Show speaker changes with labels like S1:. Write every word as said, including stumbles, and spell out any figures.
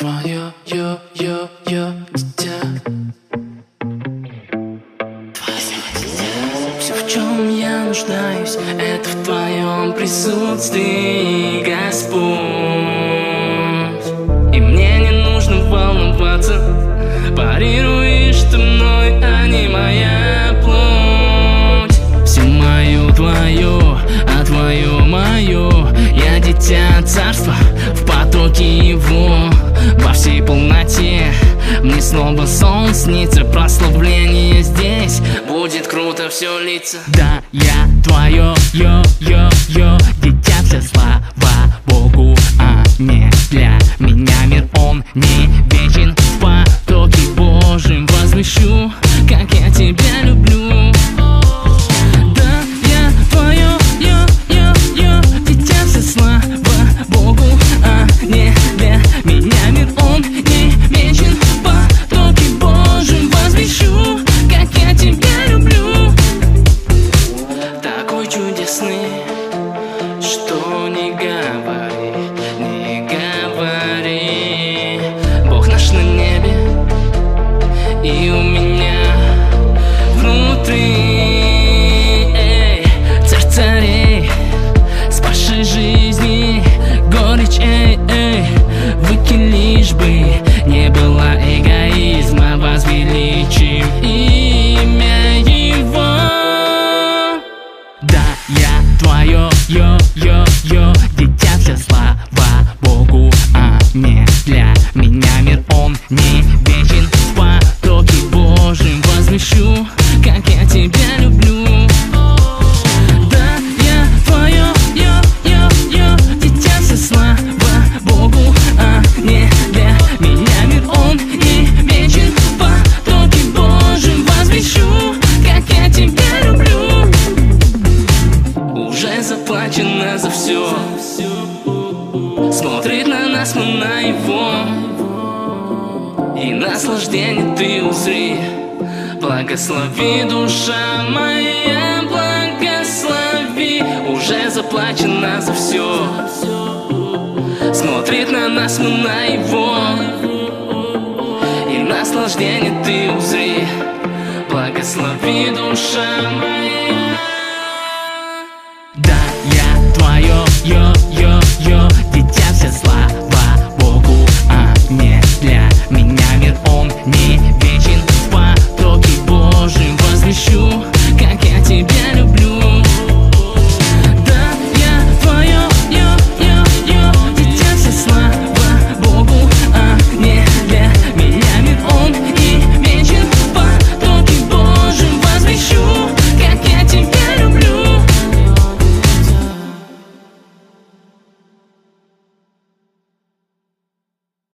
S1: твое, ё, ё, ё, дитя. Все, в чем я нуждаюсь, это в твоем присутствии, Господь. И мне не нужно волноваться, парируешь ты мной, а не моя плоть. Все мое твое, а твое мое. Я дитя царства, в потоке его, во всей полноте. Мне снова сон снится, прославление здесь. Будет круто все литься. Да, я твое, ё, ё, ё, дитя, вся слава Богу, а не для меня мир, он не вечен. В потоке Божьем возвещу, как я тебя люблю. Да, я твое, ё, ё, ё, дитя, вся слава Богу, а не для меня мир, он не вечен. В потоке Божьем возвещу, как я тебя люблю. Такой чудесный, что не говори, не говори. Бог наш на небе, и у меня внутри, эй, царь царей, спасший жизни, горечь, эй, эй, выкинь, лишь бы не было эгоизма, возвеличим имя его. Да, я твое, ё, ё, ё, дитя, вся слава Богу, а не для меня мир, он не вечен. В потоке Божьем возвещу, как я тебя люблю. Да, я твое, ё, ё, ё, дитя, вся слава Богу, а не для меня мир, он не вечен. В потоке Божьем возвещу, как я тебя люблю. Уже заплачено за все, смотрит на нас, мы на его, и наслаждение ты узри. Благослови, душа моя, благослови. Уже заплачено за все, смотрит на нас, мы на его, и наслаждение ты узри. Благослови, душа моя.